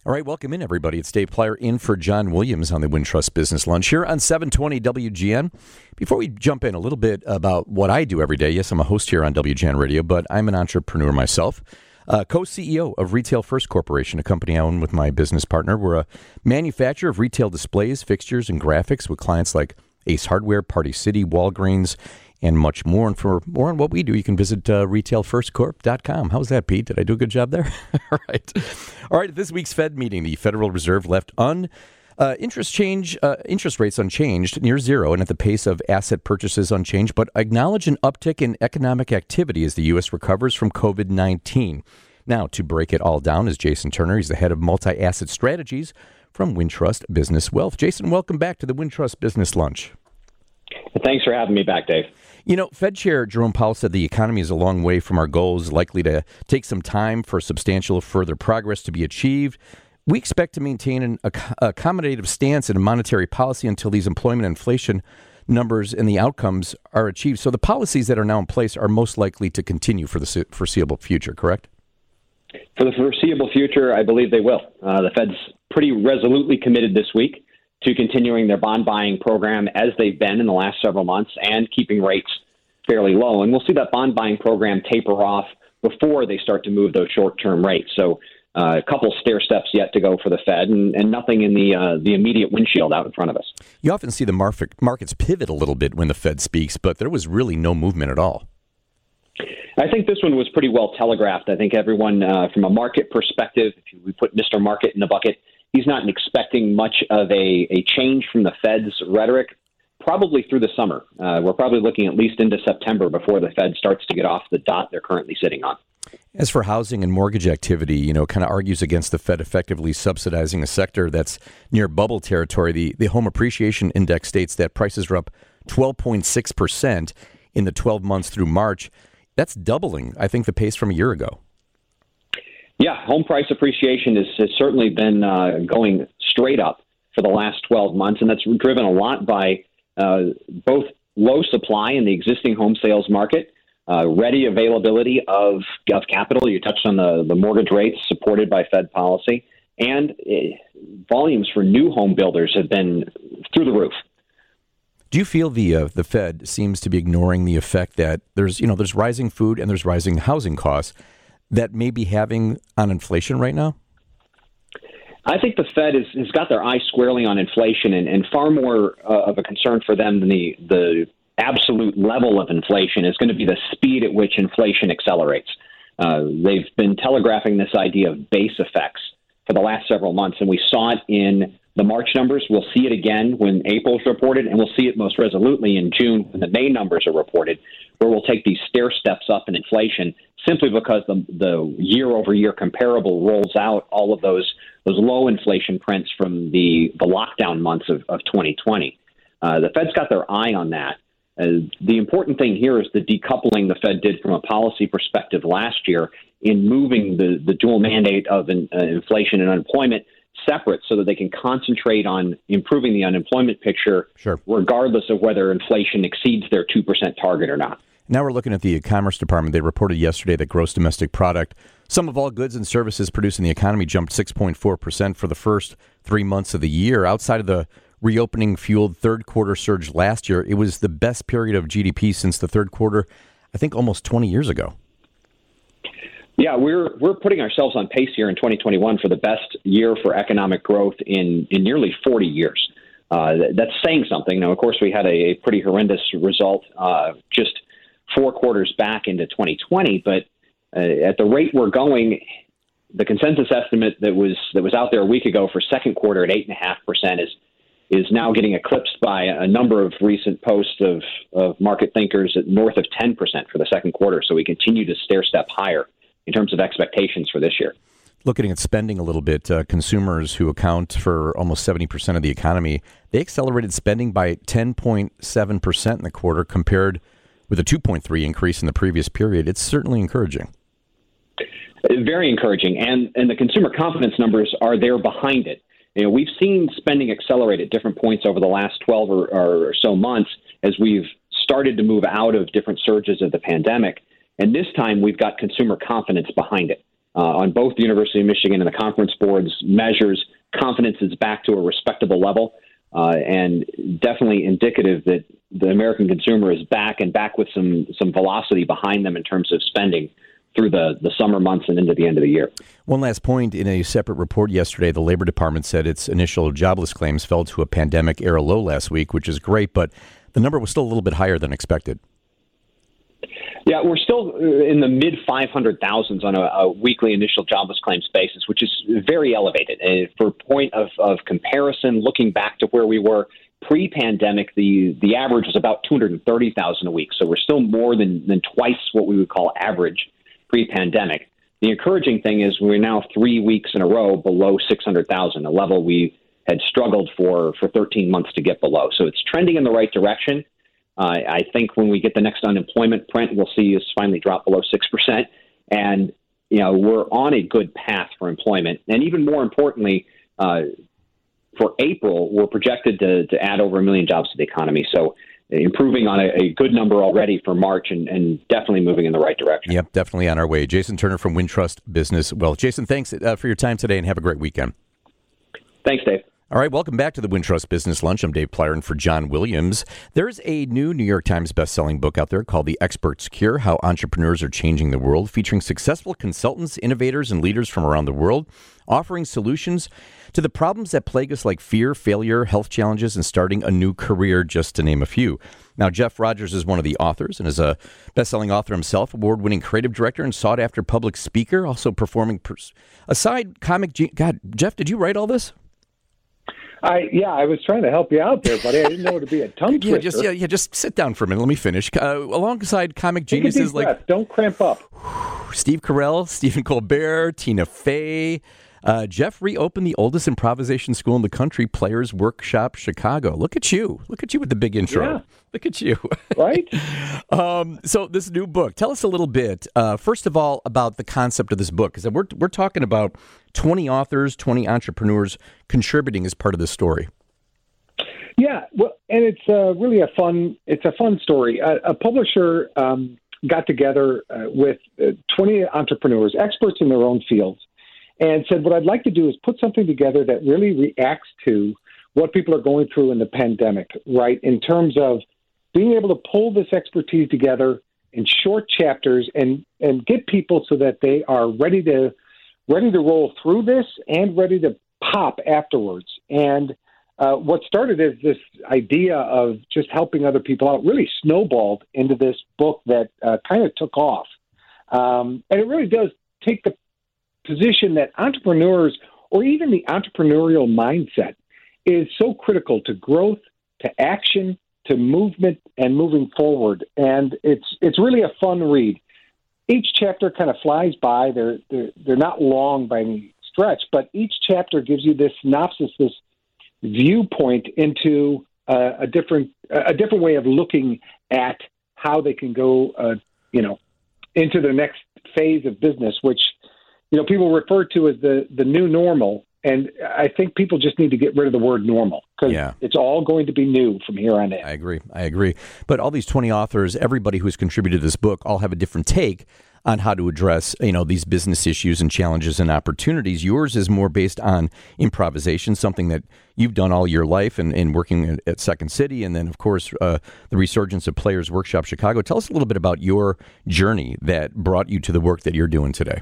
All right, welcome in, everybody. It's Dave Plyer in for John Williams on the Wintrust Business Lunch here on 720 WGN. Before we jump in, a little bit about what I do every day. Yes, I'm a host here on WGN Radio, but I'm an entrepreneur myself. Co-CEO of Retail First Corporation, a company I own with my business partner. We're a manufacturer of retail displays, fixtures, and graphics with clients like Ace Hardware, Party City, Walgreens, and much more. And for more on what we do, you can visit retailfirstcorp.com. How's that, Pete? Did I do a good job there? All right. At this week's Fed meeting, the Federal Reserve left interest rates unchanged, near zero, and at the pace of asset purchases unchanged, but acknowledged an uptick in economic activity as the U.S. recovers from COVID-19. Now, to break it all down is Jason Turner. He's the head of multi-asset strategies from Wintrust Business Wealth. Jason, welcome back to the Wintrust Business Lunch. Thanks for having me back, Dave. You know, Fed Chair Jerome Powell said the economy is a long way from our goals, likely to take some time for substantial further progress to be achieved. We expect to maintain an accommodative stance in monetary policy until these employment and inflation numbers and the outcomes are achieved. So the policies that are now in place are most likely to continue for the foreseeable future, correct? For the foreseeable future, I believe they will. The Fed's pretty resolutely committed this week to continuing their bond buying program as they've been in the last several months and keeping rates fairly low. And we'll see that bond buying program taper off before they start to move those short-term rates. So a couple stair steps yet to go for the Fed and nothing in the immediate windshield out in front of us. You often see the markets pivot a little bit when the Fed speaks, but there was really no movement at all. I think this one was pretty well telegraphed. I think everyone, from a market perspective, if we put Mr. Market in the bucket, he's not expecting much of a change from the Fed's rhetoric, probably through the summer. We're probably looking at least into September before the Fed starts to get off the dot they're currently sitting on. As for housing and mortgage activity, kind of argues against the Fed effectively subsidizing a sector that's near bubble territory. The Home Appreciation Index states that prices are up 12.6% in the 12 months through March. That's doubling, I think, the pace from a year ago. Yeah, home price appreciation has certainly been going straight up for the last 12 months, and that's driven a lot by both low supply in the existing home sales market, ready availability of capital. You touched on the mortgage rates supported by Fed policy, and volumes for new home builders have been through the roof. Do you feel the Fed seems to be ignoring the effect that there's rising food and there's rising housing costs that may be having on inflation right now? I think the Fed has got their eye squarely on inflation and far more of a concern for them than the absolute level of inflation is going to be the speed at which inflation accelerates. They've been telegraphing this idea of base effects for the last several months, and we saw it in the March numbers. We'll see it again when April's reported, and we'll see it most resolutely in June when the May numbers are reported, where we'll take these stair steps up in inflation simply because the year-over-year comparable rolls out all of those low inflation prints from the lockdown months of 2020. The Fed's got their eye on that. The important thing here is the decoupling the Fed did from a policy perspective last year in moving the dual mandate of inflation and unemployment separate so that they can concentrate on improving the unemployment picture, sure, regardless of whether inflation exceeds their 2% target or not. Now we're looking at the Commerce Department. They reported yesterday that gross domestic product, sum of all goods and services produced in the economy, jumped 6.4% for the first 3 months of the year. Outside of the reopening-fueled third quarter surge last year, it was the best period of GDP since the third quarter, I think almost 20 years ago. Yeah, we're putting ourselves on pace here in 2021 for the best year for economic growth in nearly 40 years. That's saying something. Now, of course, we had a pretty horrendous result just 4 quarters back into 2020, but at the rate we're going, the consensus estimate that was out there a week ago for second quarter at 8.5% is now getting eclipsed by a number of recent posts of market thinkers at north of 10% for the second quarter. So we continue to stair step higher in terms of expectations for this year. Looking at spending a little bit, consumers who account for almost 70% of the economy, they accelerated spending by 10.7% in the quarter compared with a 2.3% increase in the previous period. It's certainly encouraging. Very encouraging. And the consumer confidence numbers are there behind it. We've seen spending accelerate at different points over the last 12 or so months as we've started to move out of different surges of the pandemic. And this time we've got consumer confidence behind it. on both the University of Michigan and the Conference Board's measures. Confidence is back to a respectable level, and definitely indicative that the American consumer is back with some velocity behind them in terms of spending through the summer months and into the end of the year. One last point. In a separate report yesterday, the Labor Department said its initial jobless claims fell to a pandemic-era low last week, which is great, but the number was still a little bit higher than expected. Yeah, we're still in the mid 500,000s on a weekly initial jobless claims basis, which is very elevated. For point of comparison, looking back to where we were pre-pandemic, the average was about 230,000 a week. So we're still more than twice what we would call average pre-pandemic. The encouraging thing is we're now 3 weeks in a row below 600,000, a level we had struggled for 13 months to get below. So it's trending in the right direction. I think when we get the next unemployment print, we'll see us finally drop below 6%. And, we're on a good path for employment. And even more importantly, for April, we're projected to add over 1 million jobs to the economy. So improving on a good number already for March and definitely moving in the right direction. Yep, definitely on our way. Jason Turner from Wintrust Business Wealth. Jason, thanks for your time today and have a great weekend. Thanks, Dave. All right, welcome back to the Wintrust Business Lunch. I'm Dave Plyer, and for John Williams. There's a new New York Times bestselling book out there called The Expert's Cure, How Entrepreneurs Are Changing the World, featuring successful consultants, innovators, and leaders from around the world, offering solutions to the problems that plague us like fear, failure, health challenges, and starting a new career, just to name a few. Now, Jeff Rogers is one of the authors and is a best-selling author himself, award-winning creative director and sought-after public speaker, also performing aside comic. God, Jeff, did you write all this? I was trying to help you out there, buddy. I didn't know it would be a tongue twister. Just sit down for a minute. Let me finish. Alongside comic geniuses like don't cramp up. Steve Carell, Stephen Colbert, Tina Fey. Jeff reopened the oldest improvisation school in the country, Players Workshop Chicago. Look at you. Look at you with the big intro. Yeah. Look at you. Right? So this new book, tell us a little bit, first of all, about the concept of this book. Because we're talking about 20 authors, 20 entrepreneurs contributing as part of this story. Yeah, well, and it's really a fun story. A publisher got together with 20 entrepreneurs, experts in their own fields, and said, what I'd like to do is put something together that really reacts to what people are going through in the pandemic, right, in terms of being able to pull this expertise together in short chapters and get people so that they are ready to roll through this and ready to pop afterwards. And what started as this idea of just helping other people out really snowballed into this book that kind of took off. And it really does take the position that entrepreneurs, or even the entrepreneurial mindset, is so critical to growth, to action, to movement, and moving forward. And it's really a fun read. Each chapter kind of flies by. They're not long by any stretch, but each chapter gives you this synopsis, this viewpoint into a different way of looking at how they can go, into the next phase of business, which people refer to as the new normal. And I think people just need to get rid of the word normal because It's all going to be new from here on in. I agree. But all these 20 authors, everybody who's contributed to this book, all have a different take on how to address, these business issues and challenges and opportunities. Yours is more based on improvisation, something that you've done all your life and working at Second City. And then, of course, the resurgence of Players Workshop Chicago. Tell us a little bit about your journey that brought you to the work that you're doing today.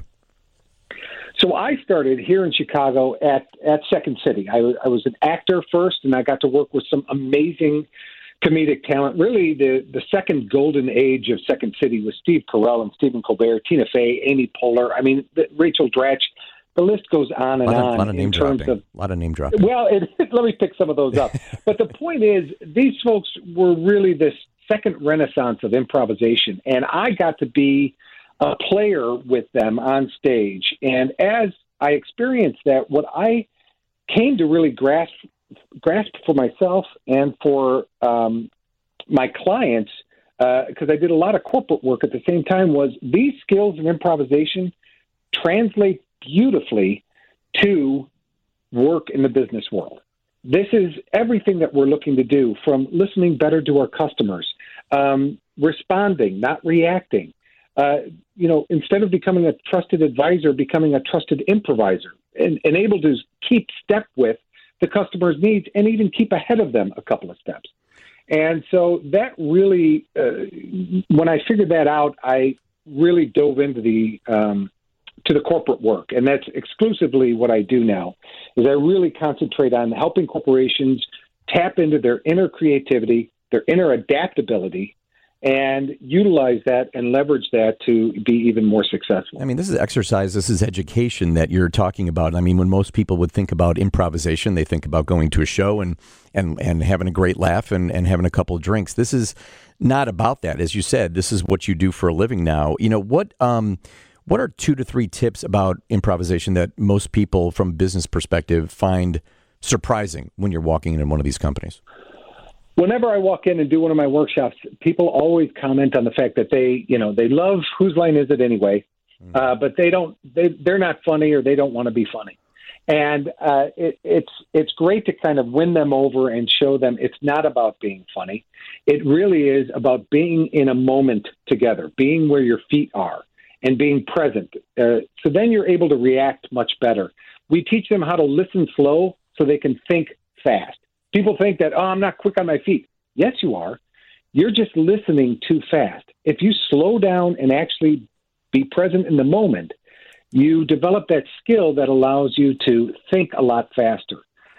So I started here in Chicago at Second City. I was an actor first, and I got to work with some amazing comedic talent. Really, the second golden age of Second City was Steve Carell and Stephen Colbert, Tina Fey, Amy Poehler. I mean, Rachel Dratch. The list goes on and on. A lot of name dropping. Well, let me pick some of those up. But the point is, these folks were really this second renaissance of improvisation, and I got to be a player with them on stage. And as I experienced that, what I came to really grasp for myself and for my clients, because I did a lot of corporate work at the same time, was these skills of improvisation translate beautifully to work in the business world. This is everything that we're looking to do, from listening better to our customers, responding, not reacting, instead of becoming a trusted advisor, becoming a trusted improviser, and able to keep step with the customer's needs and even keep ahead of them a couple of steps. And so that really, when I figured that out, I really dove into to the corporate work, and that's exclusively what I do now. Is I really concentrate on helping corporations tap into their inner creativity, their inner adaptability, and utilize that and leverage that to be even more successful. I mean, this is exercise, this is education that you're talking about. I mean, when most people would think about improvisation, they think about going to a show and having a great laugh and having a couple of drinks. This is not about that. As you said, this is what you do for a living now. What are 2 to 3 tips about improvisation that most people from a business perspective find surprising when you're walking in one of these companies? Whenever I walk in and do one of my workshops, people always comment on the fact that they love Whose Line Is It Anyway, but they're not funny or they don't want to be funny. And it's great to kind of win them over and show them it's not about being funny. It really is about being in a moment together, being where your feet are and being present. So then you're able to react much better. We teach them how to listen slow so they can think fast. People think that, I'm not quick on my feet. Yes, you are. You're just listening too fast. If you slow down and actually be present in the moment, you develop that skill that allows you to think a lot faster.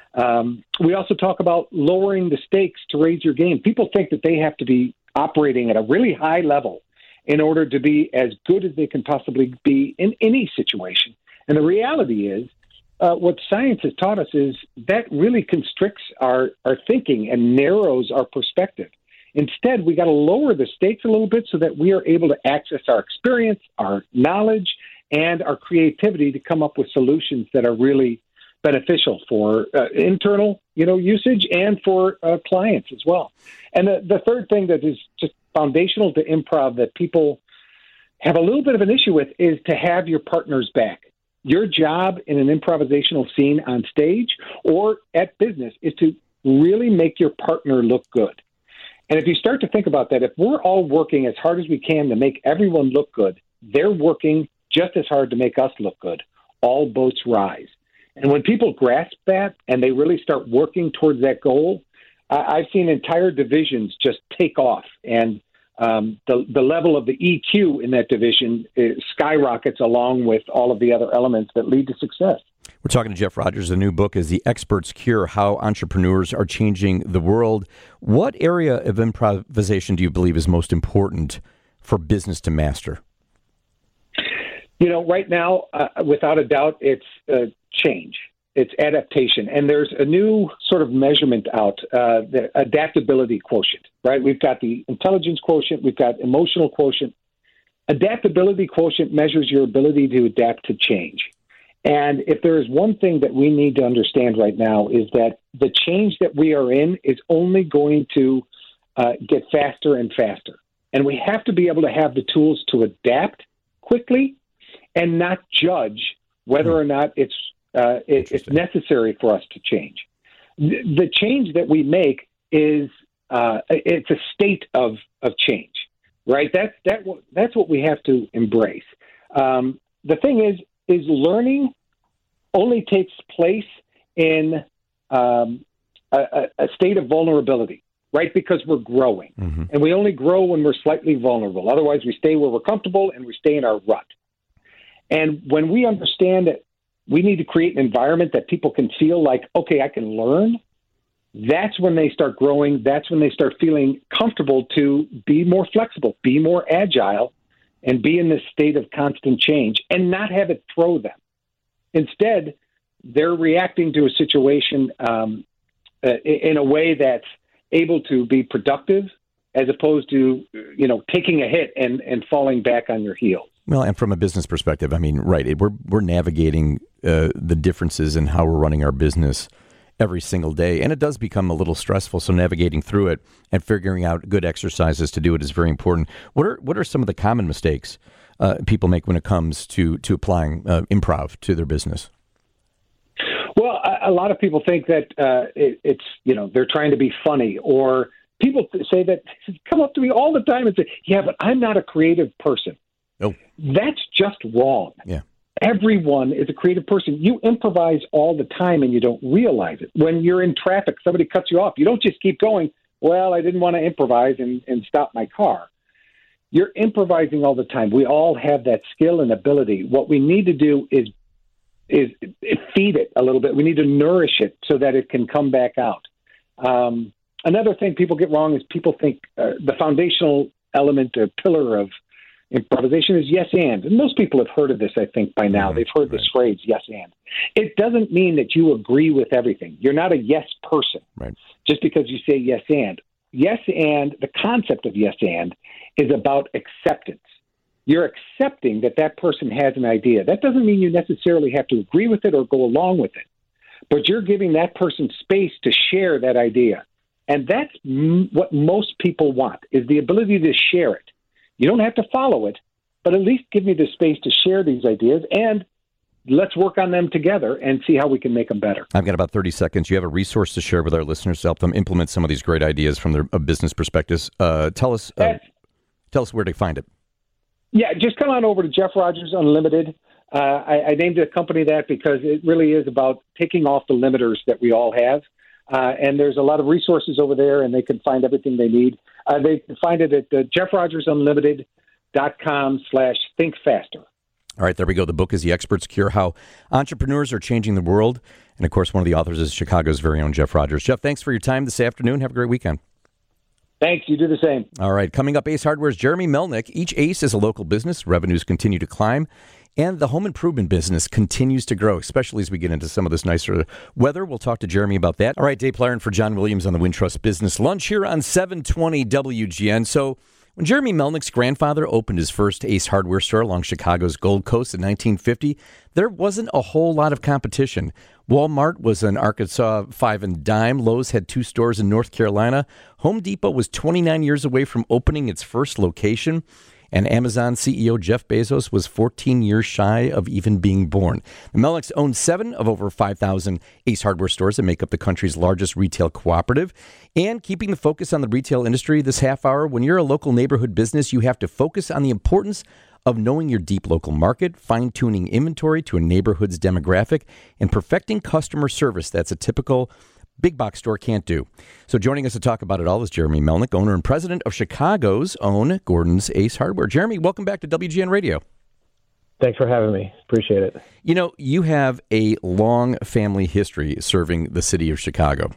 We also talk about lowering the stakes to raise your game. People think that they have to be operating at a really high level in order to be as good as they can possibly be in any situation. And the reality is, what science has taught us is that really constricts our thinking and narrows our perspective. Instead, we got to lower the stakes a little bit so that we are able to access our experience, our knowledge, and our creativity to come up with solutions that are really beneficial for internal, usage and for clients as well. And the third thing that is just foundational to improv that people have a little bit of an issue with is to have your partner's back. Your job in an improvisational scene on stage or at business is to really make your partner look good. And if you start to think about that, if we're all working as hard as we can to make everyone look good, they're working just as hard to make us look good. All boats rise. And when people grasp that and they really start working towards that goal, I've seen entire divisions just take off, and the level of the EQ in that division skyrockets along with all of the other elements that lead to success. We're talking to Jeff Rogers. The new book is The Expert's Cure, How Entrepreneurs Are Changing the World. What area of improvisation do you believe is most important for business to master? Right now, without a doubt, it's change. It's adaptation. And there's a new sort of measurement out, the adaptability quotient, right? We've got the intelligence quotient. We've got emotional quotient. Adaptability quotient measures your ability to adapt to change. And if there is one thing that we need to understand right now is that the change that we are in is only going to get faster and faster. And we have to be able to have the tools to adapt quickly and not judge whether or not it's necessary for us to change. The change that we make is it's a state of change, right? That's what we have to embrace. The thing is learning only takes place in a state of vulnerability, right? Because we're growing, and we only grow when we're slightly vulnerable. Otherwise, we stay where we're comfortable and we stay in our rut. And when we understand that we need to create an environment that people can feel like, okay, I can learn, that's when they start growing. That's when they start feeling comfortable to be more flexible, be more agile, and be in this state of constant change and not have it throw them. Instead, they're reacting to a situation in a way that's able to be productive as opposed to, taking a hit and falling back on your heels. Well, and from a business perspective, I mean, right, we're navigating the differences in how we're running our business every single day, and it does become a little stressful. So navigating through it and figuring out good exercises to do it is very important. What are some of the common mistakes people make when it comes to applying improv to their business? Well, a lot of people think that it's they're trying to be funny, or people say that come up to me all the time and say, "Yeah, but I'm not a creative person." Oh. That's just wrong. Yeah. Everyone is a creative person. You improvise all the time and you don't realize it. When you're in traffic, somebody cuts you off. You don't just keep going, well, I didn't want to improvise and stop my car. You're improvising all the time. We all have that skill and ability. What we need to do is feed it a little bit. We need to nourish it so that it can come back out. Another thing people get wrong is people think the foundational element or pillar of improvisation is yes and. And most people have heard of this, I think, by now. They've heard this phrase, yes and. It doesn't mean that you agree with everything. You're not a yes person just because you say yes and. Yes and, the concept of yes and, is about acceptance. You're accepting that that person has an idea. That doesn't mean you necessarily have to agree with it or go along with it, but you're giving that person space to share that idea. And that's what most people want, is the ability to share it. You don't have to follow it, but at least give me the space to share these ideas, and let's work on them together and see how we can make them better. I've got about 30 seconds. You have a resource to share with our listeners to help them implement some of these great ideas from their business perspectives. Tell us where to find it. Yeah, just come on over to Jeff Rogers Unlimited. I named the company that because it really is about taking off the limiters that we all have. And there's a lot of resources over there, and they can find everything they need. They can find it at jeffrogersunlimited.com/thinkfaster. All right, there we go. The book is The Expert's Cure, How Entrepreneurs Are Changing the World. And, of course, one of the authors is Chicago's very own Jeff Rogers. Jeff, thanks for your time this afternoon. Have a great weekend. Thanks. You do the same. All right. Coming up, Ace Hardware's Jeremy Melnick. Each Ace is a local business. Revenues continue to climb. And the home improvement business continues to grow, especially as we get into some of this nicer weather. We'll talk to Jeremy about that. All right, Dave Plaren for John Williams on the Wintrust Business Lunch here on 720 WGN. So when Jeremy Melnick's grandfather opened his first Ace Hardware store along Chicago's Gold Coast in 1950, there wasn't a whole lot of competition. Walmart was an Arkansas 5 and dime. Lowe's had 2 stores in North Carolina. Home Depot was 29 years away from opening its first location. And Amazon CEO Jeff Bezos was 14 years shy of even being born. The Melnicks own 7 of over 5,000 Ace Hardware stores that make up the country's largest retail cooperative. And keeping the focus on the retail industry this half hour, when you're a local neighborhood business, you have to focus on the importance of knowing your deep local market, fine-tuning inventory to a neighborhood's demographic, and perfecting customer service that's a typical big box store can't do. So joining us to talk about it all is Jeremy Melnick, owner and president of Chicago's own Gordon's Ace Hardware. Jeremy, welcome back to WGN Radio. Thanks for having me. Appreciate it. You know, you have a long family history serving the city of Chicago.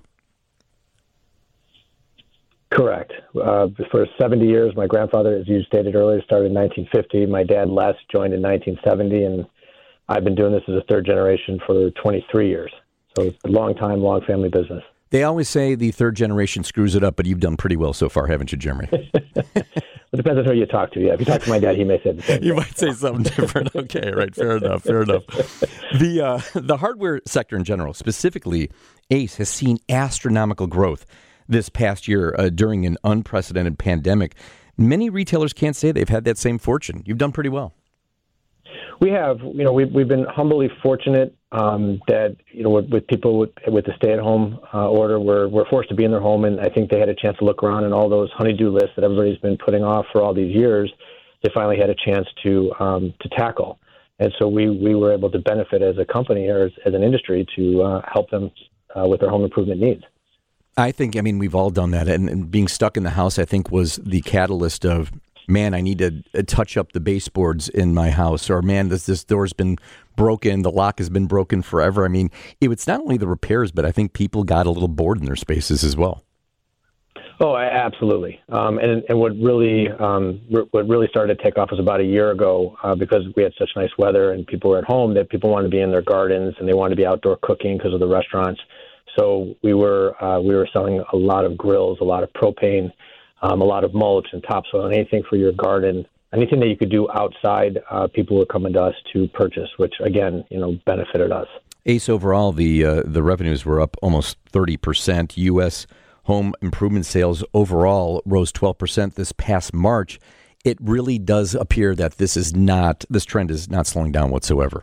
Correct. For 70 years, my grandfather, as you stated earlier, started in 1950. My dad, Les, joined in 1970, and I've been doing this as a third generation for 23 years. So it's a long time, long family business. They always say the third generation screws it up, but you've done pretty well so far, haven't you, Jeremy? It depends on who you talk to. Yeah, if you talk to my dad, he may say the same. You might say something different. Okay, right. Fair enough. The hardware sector in general, specifically Ace, has seen astronomical growth this past year during an unprecedented pandemic. Many retailers can't say they've had that same fortune. You've done pretty well. We have, we've been humbly fortunate that, with people with the stay-at-home order, we're forced to be in their home, and I think they had a chance to look around and all those honey-do lists that everybody's been putting off for all these years. They finally had a chance to tackle, and so we were able to benefit as a company or as an industry to help them with their home improvement needs. I think, we've all done that, and being stuck in the house, I think, was the catalyst of, man, I need to touch up the baseboards in my house, or man, this door's been broken, the lock has been broken forever. It's not only the repairs, but I think people got a little bored in their spaces as well. Oh, absolutely. And what really started to take off was about a year ago because we had such nice weather and people were at home that people wanted to be in their gardens and they wanted to be outdoor cooking because of the restaurants. So we were selling a lot of grills, a lot of propane, a lot of mulch and topsoil, and anything for your garden, anything that you could do outside. People were coming to us to purchase, which again, benefited us. Ace overall, the revenues were up almost 30%. U.S. home improvement sales overall rose 12% this past March. It really does appear that this trend is not slowing down whatsoever.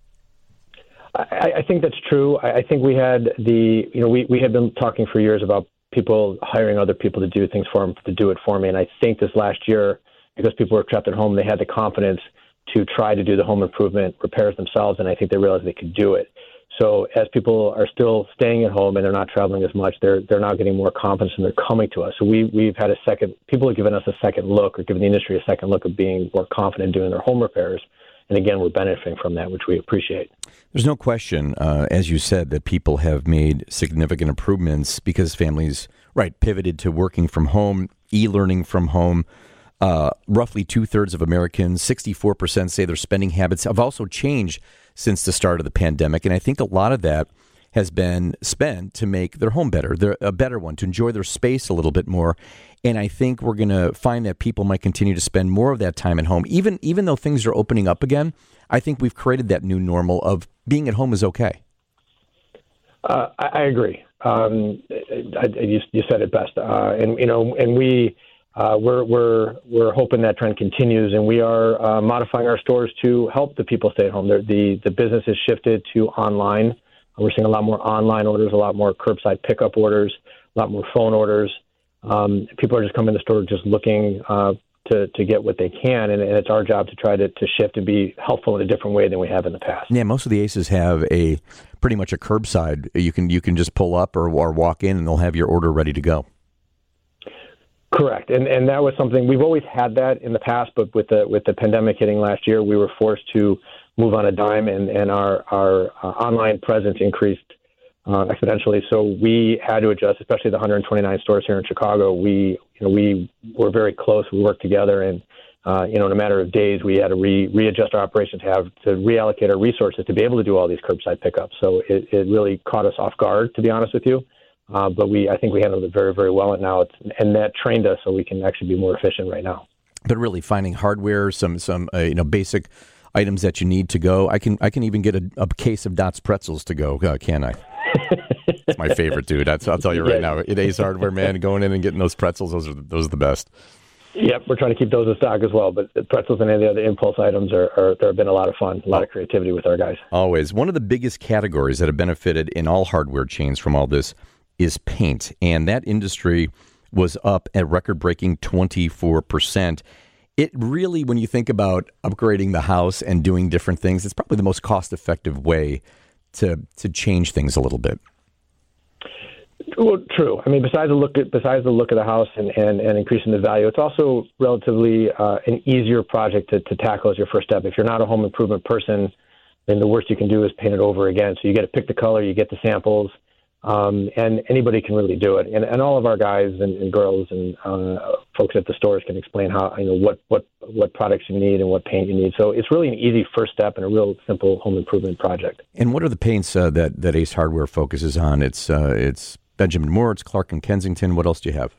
I think that's true. I think we had we had been talking for years about people hiring other people to do things for them, to do it for me. And I think this last year, because people were trapped at home, they had the confidence to try to do the home improvement repairs themselves, and I think they realized they could do it. So as people are still staying at home and they're not traveling as much, they're now getting more confidence and they're coming to us. So we've had people have given us a second look, or given the industry a second look of being more confident doing their home repairs. And again, we're benefiting from that, which we appreciate. There's no question, as you said, that people have made significant improvements because families, pivoted to working from home, e-learning from home. Roughly 2/3 of Americans, 64% say their spending habits have also changed since the start of the pandemic. And I think a lot of that has been spent to make their home better, a better one, to enjoy their space a little bit more. And I think we're going to find that people might continue to spend more of that time at home, even though things are opening up again. I think we've created that new normal of being at home is okay. I agree. You said it best. We're hoping that trend continues, and we are modifying our stores to help the people stay at home. The business has shifted to online. We're seeing a lot more online orders, a lot more curbside pickup orders, a lot more phone orders. People are just coming to the store just looking to get what they can, and it's our job to try to shift and be helpful in a different way than we have in the past. Yeah, most of the Aces have pretty much a curbside. You can just pull up or walk in, and they'll have your order ready to go. Correct, and that was something we've always had that in the past, but with the pandemic hitting last year, we were forced to move on a dime, and our online presence increased exponentially. So we had to adjust, especially the 129 stores here in Chicago. We were very close. We worked together, and in a matter of days, we had to readjust our operations, to reallocate our resources to be able to do all these curbside pickups. So it really caught us off guard, to be honest with you. But I think we handled it very, very well, and that trained us so we can actually be more efficient right now. But really, finding hardware, some basic items that you need to go. I can even get a case of Dots pretzels to go, can I? It's my favorite, dude. I'll tell you right now. At Ace Hardware, man, going in and getting those pretzels, those are the best. Yep, we're trying to keep those in stock as well. But the pretzels and any of the other impulse items there have been a lot of fun, a lot of creativity with our guys. Always. One of the biggest categories that have benefited in all hardware chains from all this is paint, and that industry was up at record-breaking 24%. It really, when you think about upgrading the house and doing different things, it's probably the most cost-effective way to change things a little bit. Well, true. I mean, besides the look of the house and increasing the value, it's also relatively an easier project to tackle as your first step. If you're not a home improvement person, then the worst you can do is paint it over again. So you get to pick the color, you get the samples. And anybody can really do it. And all of our guys and girls and folks at the stores can explain how, what products you need and what paint you need. So it's really an easy first step and a real simple home improvement project. And what are the paints that Ace Hardware focuses on? It's Benjamin Moore, it's Clark and Kensington. What else do you have?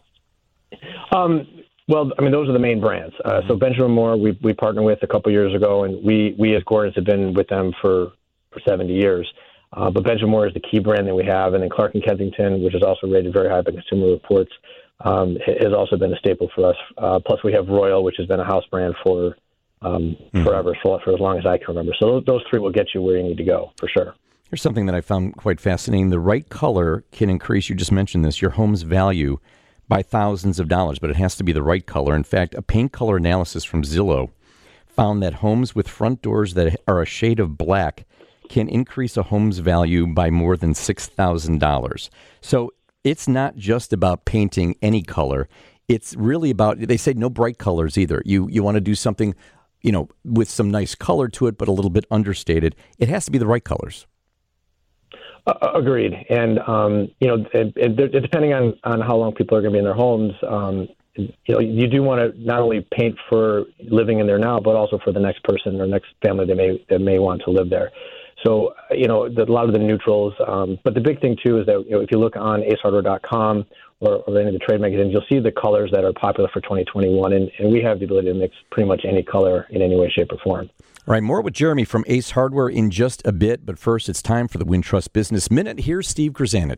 Well, I mean, those are the main brands. So Benjamin Moore, we partnered with a couple years ago, and we as Gordon's have been with them for 70 years. But Benjamin Moore is the key brand that we have, and then Clark & Kensington, which is also rated very high by Consumer Reports, has also been a staple for us. Plus, we have Royal, which has been a house brand for forever, for as long as I can remember. So those three will get you where you need to go, for sure. Here's something that I found quite fascinating. The right color can increase, you just mentioned this, your home's value by thousands of dollars, but it has to be the right color. In fact, a paint color analysis from Zillow found that homes with front doors that are a shade of black can increase a home's value by more than $6,000. So it's not just about painting any color. It's really about, they say no bright colors either. You want to do something, with some nice color to it, but a little bit understated. It has to be the right colors. Agreed. And, depending on how long people are going to be in their homes, you do want to not only paint for living in there now, but also for the next person or next family that may want to live there. So, a lot of the neutrals, but the big thing, too, is that, if you look on acehardware.com or any of the trade magazines, you'll see the colors that are popular for 2021, and we have the ability to mix pretty much any color in any way, shape, or form. All right, more with Jeremy from Ace Hardware in just a bit, but first it's time for the Wintrust Business Minute. Here's Steve Grzanich.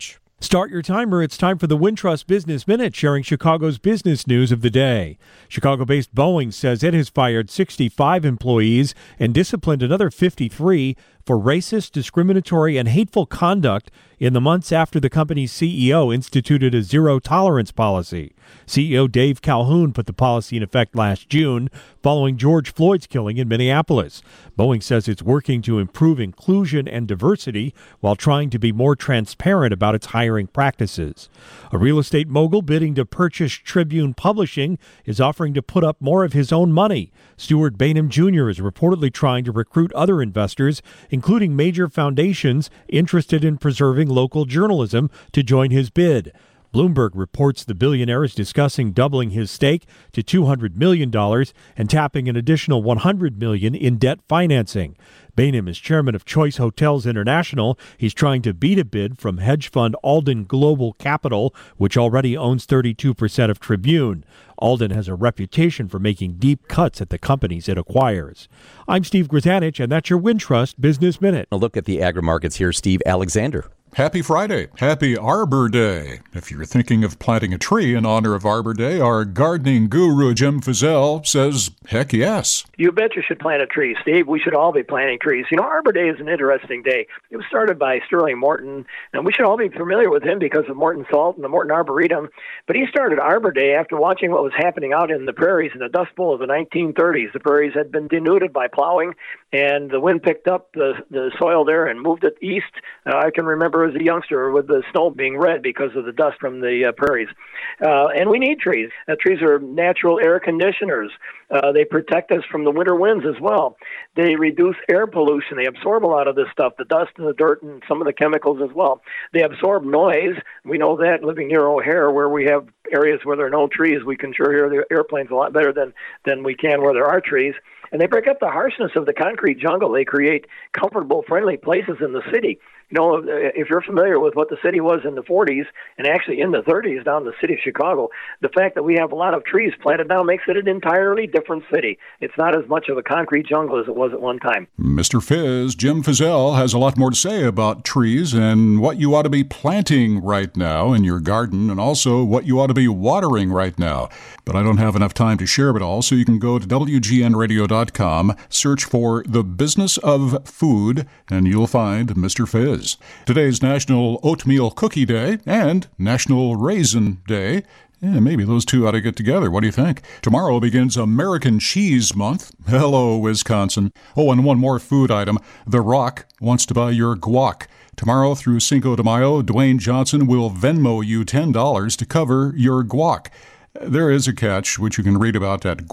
Start your timer. It's time for the Wintrust Business Minute, sharing Chicago's business news of the day. Chicago-based Boeing says it has fired 65 employees and disciplined another 53 for racist, discriminatory, and hateful conduct in the months after the company's CEO instituted a zero-tolerance policy. CEO Dave Calhoun put the policy in effect last June following George Floyd's killing in Minneapolis. Boeing says it's working to improve inclusion and diversity while trying to be more transparent about its hiring practices. A real estate mogul bidding to purchase Tribune Publishing is offering to put up more of his own money. Stuart Bainham Jr. is reportedly trying to recruit other investors, including major foundations interested in preserving local journalism, to join his bid. Bloomberg reports the billionaire is discussing doubling his stake to $200 million and tapping an additional $100 million in debt financing. Bainham is chairman of Choice Hotels International. He's trying to beat a bid from hedge fund Alden Global Capital, which already owns 32% of Tribune. Alden has a reputation for making deep cuts at the companies it acquires. I'm Steve Grzanich, and that's your Wintrust Business Minute. A look at the agri-markets here. Steve Alexander. Happy Friday. Happy Arbor Day. If you're thinking of planting a tree in honor of Arbor Day, our gardening guru, Jim Fizzell, says, heck yes. You bet you should plant a tree, Steve. We should all be planting trees. You know, Arbor Day is an interesting day. It was started by Sterling Morton, and we should all be familiar with him because of Morton Salt and the Morton Arboretum. But he started Arbor Day after watching what was happening out in the prairies in the Dust Bowl of the 1930s. The prairies had been denuded by plowing, and the wind picked up the soil there and moved it east. I can remember as a youngster with the snow being red because of the dust from the prairies. And we need trees. Trees are natural air conditioners. They protect us from the winter winds as well. They reduce air pollution. They absorb a lot of this stuff, the dust and the dirt and some of the chemicals as well. They absorb noise. We know that living near O'Hare, where we have areas where there are no trees, we can sure hear the airplanes a lot better than we can where there are trees. And they break up the harshness of the concrete jungle. They create comfortable, friendly places in the city. You know, if you're familiar with what the city was in the 40s and actually in the 30s down in the city of Chicago, the fact that we have a lot of trees planted now makes it an entirely different city. It's not as much of a concrete jungle as it was at one time. Mr. Fizz, Jim Fizzell, has a lot more to say about trees and what you ought to be planting right now in your garden and also what you ought to be watering right now. But I don't have enough time to share it all, so you can go to WGNradio.com, search for The Business of Food, and you'll find Mr. Fizz. Today's National Oatmeal Cookie Day and National Raisin Day. Yeah, maybe those two ought to get together. What do you think? Tomorrow begins American Cheese Month. Hello, Wisconsin. Oh, and one more food item. The Rock wants to buy your guac. Tomorrow through Cinco de Mayo, Dwayne Johnson will Venmo you $10 to cover your guac. There is a catch, which you can read about at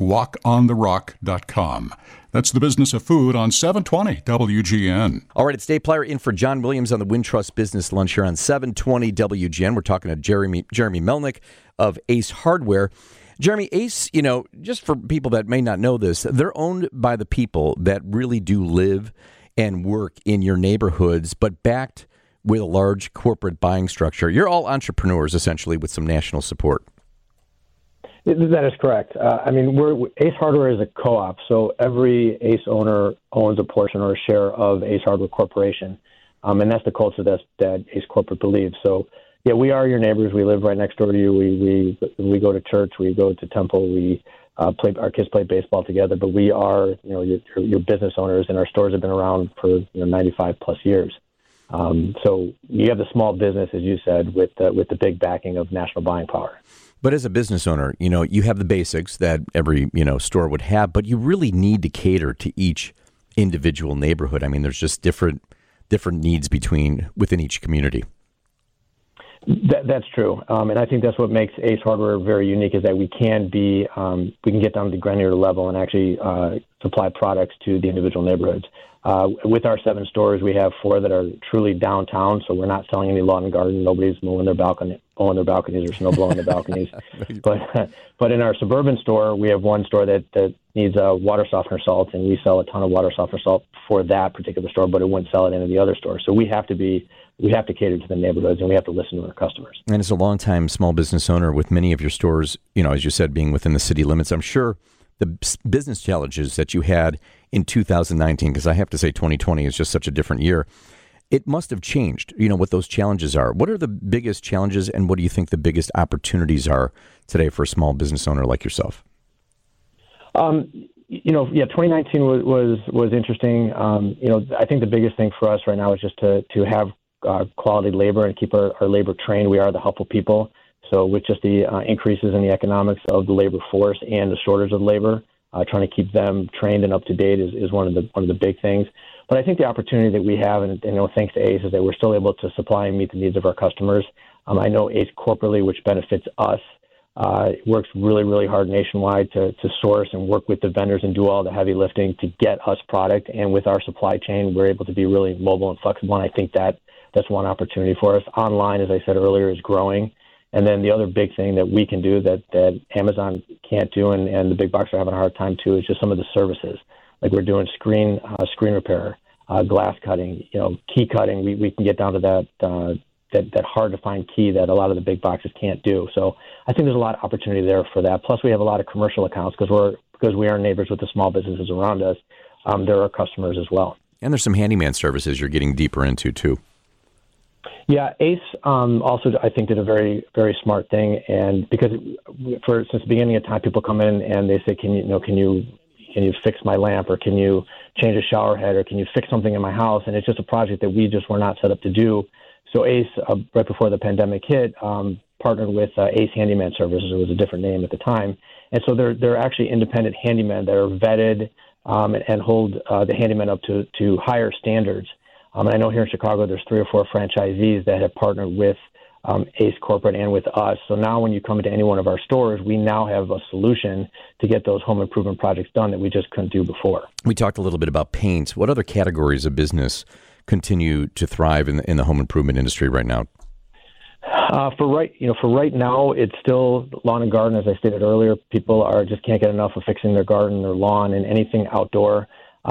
guacontherock.com. That's the Business of Food on 720 WGN. All right, it's Dave Plyer in for John Williams on the Wintrust Business Lunch here on 720 WGN. We're talking to Jeremy Melnick of Ace Hardware. Jeremy, Ace, you know, just for people that may not know this, they're owned by the people that really do live and work in your neighborhoods, but backed with a large corporate buying structure. You're all entrepreneurs, essentially, with some national support. That is correct. Ace Hardware is a co-op, so every Ace owner owns a portion or a share of Ace Hardware Corporation, and that's the culture that Ace Corporate believes. So, yeah, we are your neighbors. We live right next door to you. We go to church. We go to temple. We our kids play baseball together. But we are, your business owners, and our stores have been around for 95 plus years. So you have the small business, as you said, with the big backing of national buying power. But as a business owner, you have the basics that every, store would have, but you really need to cater to each individual neighborhood. I mean, there's just different needs within each community. That's true. And I think that's what makes Ace Hardware very unique is that we can get down to the granular level and actually supply products to the individual neighborhoods. With our 7 stores, we have 4 that are truly downtown, so we're not selling any lawn and garden. Nobody's mowing their balconies or snow blowing their balconies. But in our suburban store, we have 1 store that needs a water softener salt, and we sell a ton of water softener salt for that particular store, but it wouldn't sell it into the other store. So we have to cater to the neighborhoods, and we have to listen to our customers. And as a longtime small business owner with many of your stores, as you said, being within the city limits, I'm sure the business challenges that you had in 2019, because I have to say 2020 is just such a different year. it must have changed, what those challenges are. What are the biggest challenges, and what do you think the biggest opportunities are today for a small business owner like yourself? 2019 was interesting. I think the biggest thing for us right now is just to have quality labor and keep our labor trained. We are the helpful people. So with just the increases in the economics of the labor force and the shortage of labor, trying to keep them trained and up to date is one of the big things. But I think the opportunity that we have, and thanks to ACE, is that we're still able to supply and meet the needs of our customers. I know ACE corporately, which benefits us, works really, really hard nationwide to source and work with the vendors and do all the heavy lifting to get us product. And with our supply chain, we're able to be really mobile and flexible. And I think that's one opportunity for us. Online, as I said earlier, is growing. And then the other big thing that we can do that Amazon can't do and the big box are having a hard time too is just some of the services. Like we're doing screen repair, glass cutting, key cutting. We can get down to that hard to find key that a lot of the big boxes can't do. So I think there's a lot of opportunity there for that. Plus we have a lot of commercial accounts because we are neighbors with the small businesses around us. There are customers as well. And there's some handyman services you're getting deeper into too. Yeah, ACE also, I think, did a very, very smart thing, and because since the beginning of time, people come in and they say, can you fix my lamp, or can you change a shower head, or can you fix something in my house? And it's just a project that we just were not set up to do. So ACE, right before the pandemic hit, partnered with ACE Handyman Services. It was a different name at the time, and so they're actually independent handymen that are vetted and hold the handyman up to higher standards. And I know here in Chicago, there's 3 or 4 franchisees that have partnered with ACE Corporate and with us. So now when you come into any one of our stores, we now have a solution to get those home improvement projects done that we just couldn't do before. We talked a little bit about paint. What other categories of business continue to thrive in the home improvement industry right now? For right now, it's still lawn and garden. As I stated earlier, people just can't get enough of fixing their garden, their lawn, and anything outdoor.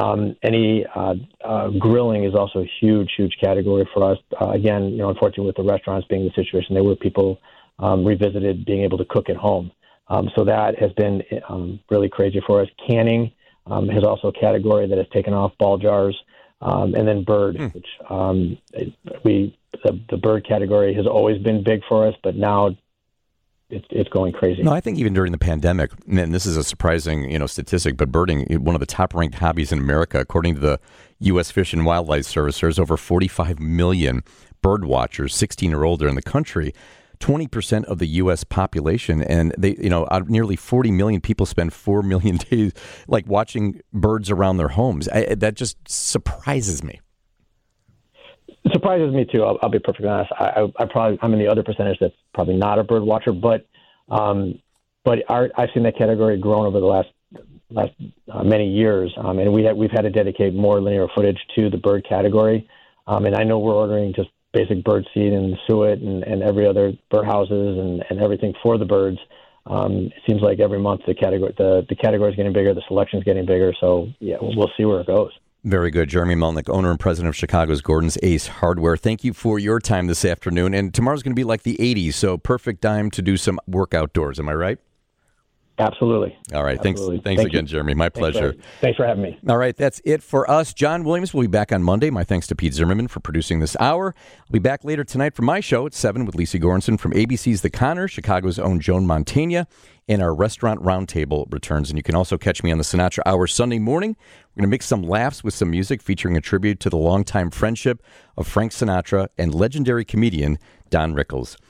Grilling is also a huge category for us. Again, unfortunately, with the restaurants being the situation they were, people revisited being able to cook at home. So that has been really crazy for us. Canning is also a category that has taken off. Ball jars, and then bird, which the bird category has always been big for us, but now it's going crazy. No, I think even during the pandemic, and this is a surprising, statistic, but birding, one of the top-ranked hobbies in America, according to the U.S. Fish and Wildlife Service. There's over 45 million bird watchers, 16 or older in the country, 20% of the U.S. population, and they, out of nearly 40 million people spend 4 million days watching birds around their homes. That just surprises me. It surprises me too. I'll be perfectly honest. I'm in the other percentage that's probably not a bird watcher, but I've seen that category grown over the last many years, and we've had to dedicate more linear footage to the bird category. And I know we're ordering just basic bird seed and suet and every other bird houses and everything for the birds. It seems like every month the category is getting bigger, the selection is getting bigger. So yeah, we'll see where it goes. Very good. Jeremy Melnick, owner and president of Chicago's Gordon's Ace Hardware. Thank you for your time this afternoon. And tomorrow's going to be like the 80s, so perfect time to do some work outdoors. Am I right? Absolutely. All right. Absolutely. Thanks again, Jeremy. My pleasure. Thanks for having me. All right. That's it for us. John Williams will be back on Monday. My thanks to Pete Zimmerman for producing this hour. I'll be back later tonight for my show at 7 with Lisa Goranson from ABC's The Connor, Chicago's own Joan Mantegna, and our Restaurant Roundtable returns. And you can also catch me on the Sinatra Hour Sunday morning. We're going to mix some laughs with some music featuring a tribute to the longtime friendship of Frank Sinatra and legendary comedian Don Rickles.